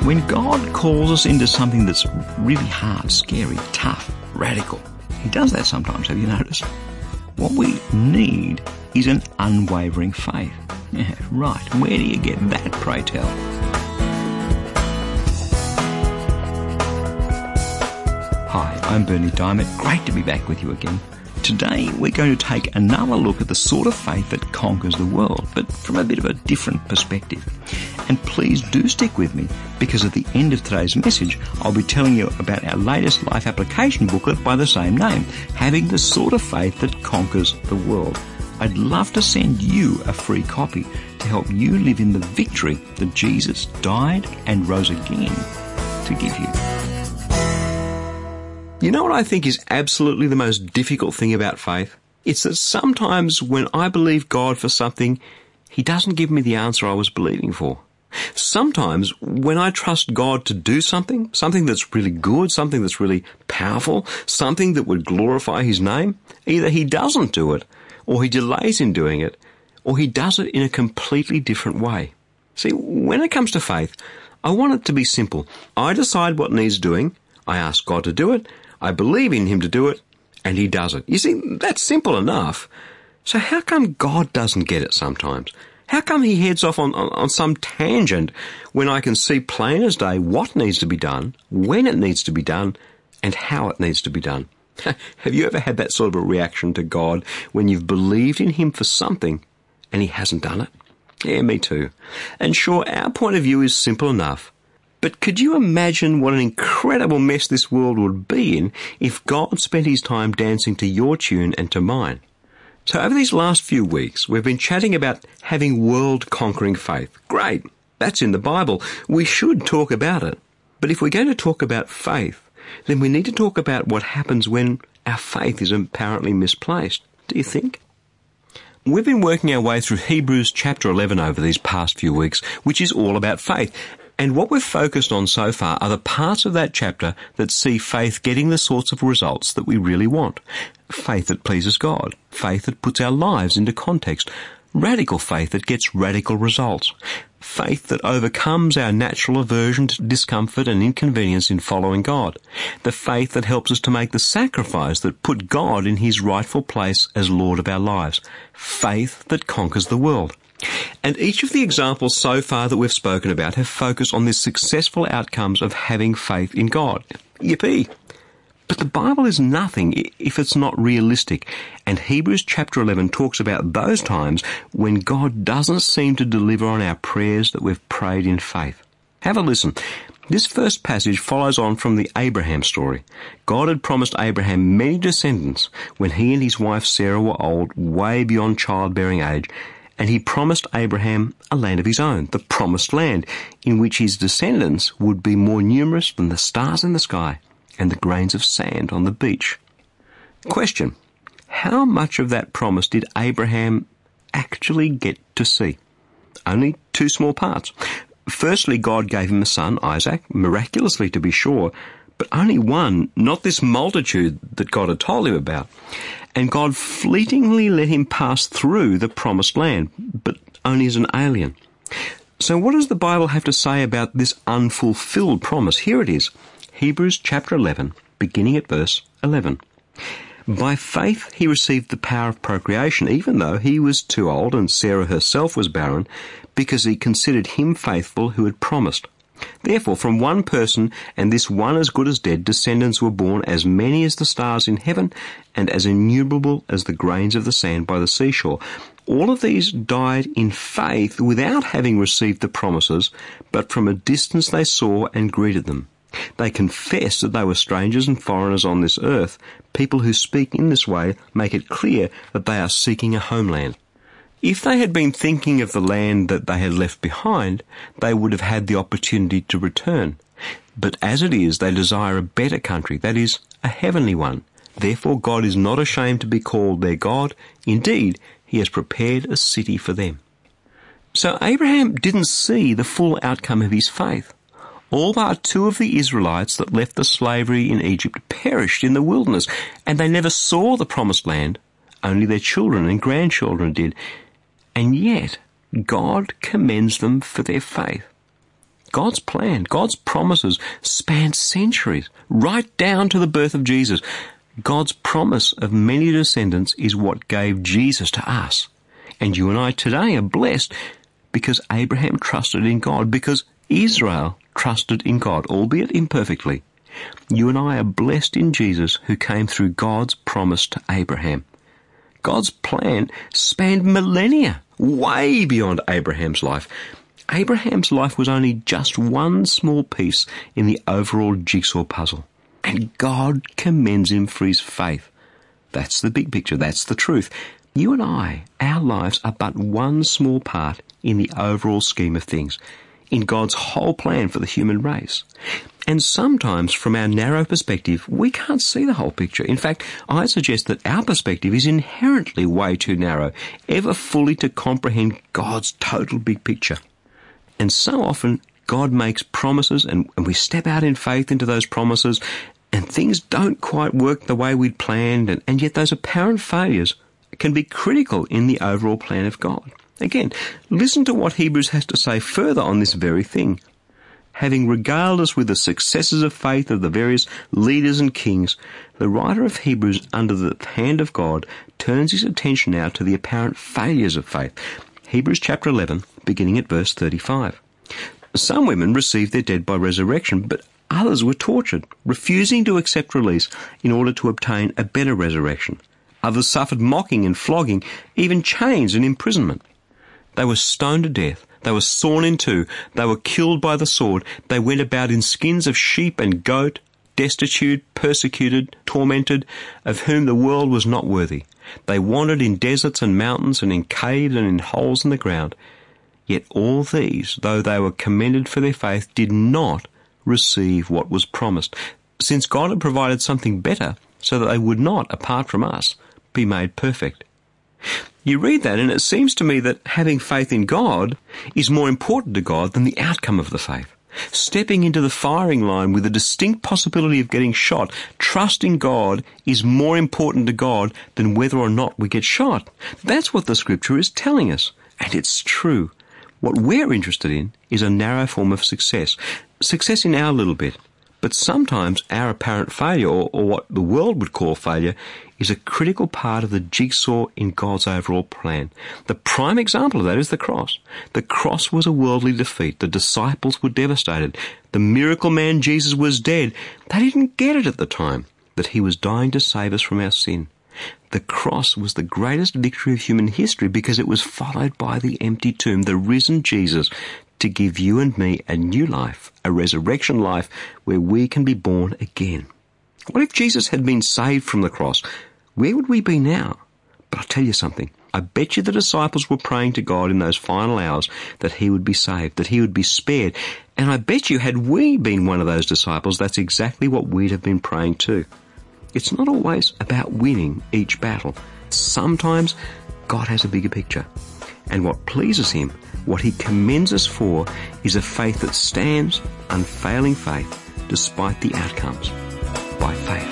When God calls us into something that's really hard, scary, tough, radical, He does that sometimes, have you noticed? What we need is an unwavering faith. Yeah, right. Where do you get that, pray tell? Hi, I'm Berni Dymet. Great to be back with you again. Today we're going to take another look at the sort of faith that conquers the world, but from a bit of a different perspective. And please do stick with me, because at the end of today's message I'll be telling you about our latest life application booklet by the same name, Having the Sort of Faith That Conquers the World. I'd love to send you a free copy to help you live in the victory that Jesus died and rose again to give you. You know what I think is absolutely the most difficult thing about faith? It's that sometimes when I believe God for something, He doesn't give me the answer I was believing for. Sometimes when I trust God to do something that's really good, something that's really powerful, something that would glorify His name, either He doesn't do it, or He delays in doing it, or He does it in a completely different way. See, when it comes to faith, I want it to be simple. I decide what needs doing, I ask God to do it, I believe in Him to do it, and He does it. You see, that's simple enough. So how come God doesn't get it sometimes? How come He heads off on some tangent when I can see plain as day what needs to be done, when it needs to be done, and how it needs to be done? Have you ever had that sort of a reaction to God when you've believed in Him for something and He hasn't done it? Yeah, me too. And sure, our point of view is simple enough. But could you imagine what an incredible mess this world would be in if God spent His time dancing to your tune and to mine? So over these last few weeks, we've been chatting about having world-conquering faith. Great, that's in the Bible. We should talk about it. But if we're going to talk about faith, then we need to talk about what happens when our faith is apparently misplaced. Do you think? We've been working our way through Hebrews chapter 11 over these past few weeks, which is all about faith. And what we've focused on so far are the parts of that chapter that see faith getting the sorts of results that we really want. Faith that pleases God. Faith that puts our lives into context. Radical faith that gets radical results. Faith that overcomes our natural aversion to discomfort and inconvenience in following God. The faith that helps us to make the sacrifice that put God in His rightful place as Lord of our lives. Faith that conquers the world. And each of the examples so far that we've spoken about have focused on the successful outcomes of having faith in God. Yippee! But the Bible is nothing if it's not realistic, and Hebrews chapter 11 talks about those times when God doesn't seem to deliver on our prayers that we've prayed in faith. Have a listen. This first passage follows on from the Abraham story. God had promised Abraham many descendants when he and his wife Sarah were old, way beyond childbearing age, and He promised Abraham a land of his own, the promised land, in which his descendants would be more numerous than the stars in the sky and the grains of sand on the beach. Question: how much of that promise did Abraham actually get to see? Only two small parts. Firstly, God gave him a son, Isaac, miraculously to be sure, but only one, not this multitude that God had told him about. And God fleetingly let him pass through the promised land, but only as an alien. So what does the Bible have to say about this unfulfilled promise? Here it is, Hebrews chapter 11, beginning at verse 11. By faith he received the power of procreation, even though he was too old and Sarah herself was barren, because he considered him faithful who had promised. Therefore, from one person, and this one as good as dead, descendants were born as many as the stars in heaven, and as innumerable as the grains of the sand by the seashore. All of these died in faith without having received the promises, but from a distance they saw and greeted them. They confessed that they were strangers and foreigners on this earth. People who speak in this way make it clear that they are seeking a homeland. If they had been thinking of the land that they had left behind, they would have had the opportunity to return. But as it is, they desire a better country, that is, a heavenly one. Therefore God is not ashamed to be called their God. Indeed, He has prepared a city for them. So Abraham didn't see the full outcome of his faith. All but two of the Israelites that left the slavery in Egypt perished in the wilderness, and they never saw the promised land. Only their children and grandchildren did. And yet, God commends them for their faith. God's plan, God's promises span centuries, right down to the birth of Jesus. God's promise of many descendants is what gave Jesus to us. And you and I today are blessed because Abraham trusted in God, because Israel trusted in God, albeit imperfectly. You and I are blessed in Jesus, who came through God's promise to Abraham. God's plan spanned millennia, way beyond Abraham's life. Abraham's life was only just one small piece in the overall jigsaw puzzle. And God commends him for his faith. That's the big picture. That's the truth. You and I, our lives are but one small part in the overall scheme of things, in God's whole plan for the human race. And sometimes, from our narrow perspective, we can't see the whole picture. In fact, I suggest that our perspective is inherently way too narrow, ever fully to comprehend God's total big picture. And so often, God makes promises, and we step out in faith into those promises, and things don't quite work the way we'd planned, and yet those apparent failures can be critical in the overall plan of God. Again, listen to what Hebrews has to say further on this very thing. Having regaled us with the successes of faith of the various leaders and kings, the writer of Hebrews, under the hand of God, turns his attention now to the apparent failures of faith. Hebrews chapter 11, beginning at verse 35. Some women received their dead by resurrection, but others were tortured, refusing to accept release in order to obtain a better resurrection. Others suffered mocking and flogging, even chains and imprisonment. They were stoned to death. They were sawn in two. They were killed by the sword. They went about in skins of sheep and goat, destitute, persecuted, tormented, of whom the world was not worthy. They wandered in deserts and mountains and in caves and in holes in the ground. Yet all these, though they were commended for their faith, did not receive what was promised, since God had provided something better so that they would not, apart from us, be made perfect. You read that and it seems to me that having faith in God is more important to God than the outcome of the faith. Stepping into the firing line with a distinct possibility of getting shot, trusting God is more important to God than whether or not we get shot. That's what the Scripture is telling us, and it's true. What we're interested in is a narrow form of success. Success in our little bit. But sometimes our apparent failure, or what the world would call failure, is a critical part of the jigsaw in God's overall plan. The prime example of that is the cross. The cross was a worldly defeat. The disciples were devastated. The miracle man Jesus was dead. They didn't get it at the time that he was dying to save us from our sin. The cross was the greatest victory of human history because it was followed by the empty tomb, the risen Jesus, to give you and me a new life, a resurrection life where we can be born again. What if Jesus had been saved from the cross? Where would we be now? But I'll tell you something. I bet you the disciples were praying to God in those final hours that he would be saved, that he would be spared. And I bet you had we been one of those disciples, that's exactly what we'd have been praying too. It's not always about winning each battle. Sometimes God has a bigger picture. And what pleases him, what he commends us for, is a faith that stands, unfailing faith, despite the outcomes, by faith.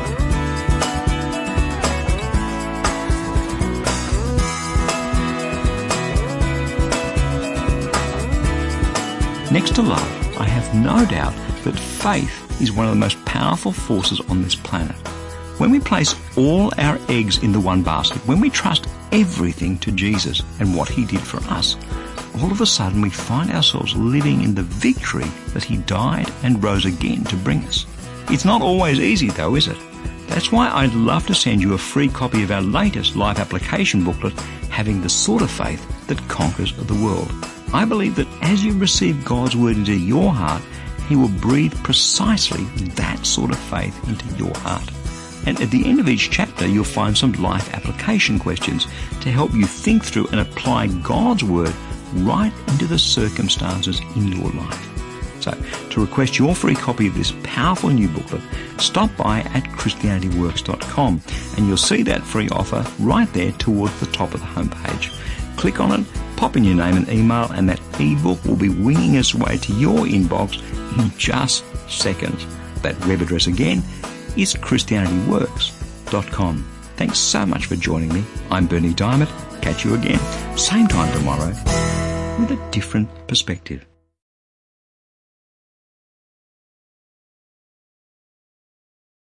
Next to love, I have no doubt that faith is one of the most powerful forces on this planet. When we place all our eggs in the one basket, when we trust everything to Jesus and what he did for us, all of a sudden we find ourselves living in the victory that he died and rose again to bring us. It's not always easy though, is it? That's why I'd love to send you a free copy of our latest life application booklet, Having the Sort of Faith That Conquers the World. I believe that as you receive God's word into your heart, he will breathe precisely that sort of faith into your heart. And at the end of each chapter, you'll find some life application questions to help you think through and apply God's word right into the circumstances in your life. So, to request your free copy of this powerful new booklet, stop by at ChristianityWorks.com and you'll see that free offer right there towards the top of the homepage. Click on it, pop in your name and email, and that ebook will be winging its way to your inbox in just seconds. That web address again is ChristianityWorks.com. Thanks so much for joining me. I'm Bernie Diamond. Catch you again, same time tomorrow, with a different perspective.